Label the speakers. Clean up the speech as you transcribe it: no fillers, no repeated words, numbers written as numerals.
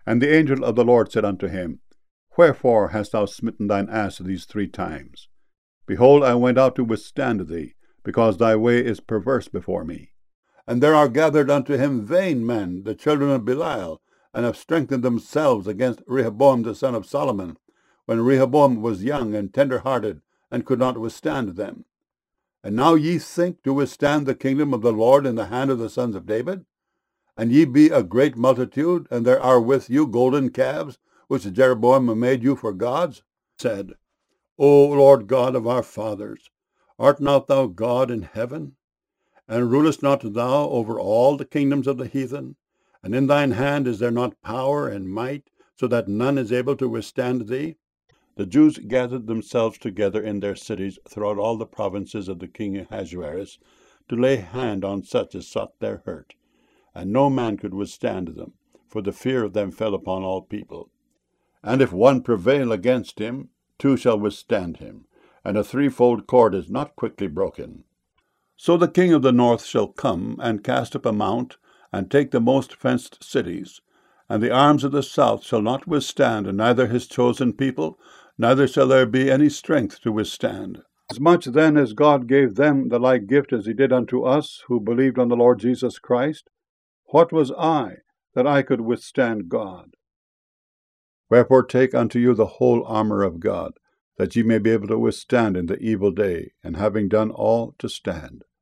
Speaker 1: And the angel of the Lord said unto him, Wherefore hast thou smitten thine ass these 3 times? Behold, I went out to withstand thee, because thy way is perverse before me. And there are gathered unto him vain men, the children of Belial, and have strengthened themselves against Rehoboam the son of Solomon, when Rehoboam was young and tender-hearted, and could not withstand them. And now ye think to withstand the kingdom of the Lord in the hand of the sons of David? And ye be a great multitude, and there are with you golden calves, which Jeroboam made you for gods? Said, O Lord God of our fathers, art not thou God in heaven? And rulest not thou over all the kingdoms of the heathen? And in thine hand is there not power and might, so that none is able to withstand thee? The Jews gathered themselves together in their cities throughout all the provinces of the king Ahasuerus, to lay hand on such as sought their hurt. And no man could withstand them, for the fear of them fell upon all people. And if one prevail against him, 2 shall withstand him, and a 3-fold cord is not quickly broken. So the king of the north shall come, and cast up a mount, and take the most fenced cities. And the arms of the south shall not withstand, neither his chosen people, neither shall there be any strength to withstand. As much then as God gave them the like gift as he did unto us, who believed on the Lord Jesus Christ, what was I, that I could withstand God? Wherefore take unto you the whole armor of God, that ye may be able to withstand in the evil day, and having done all, to stand.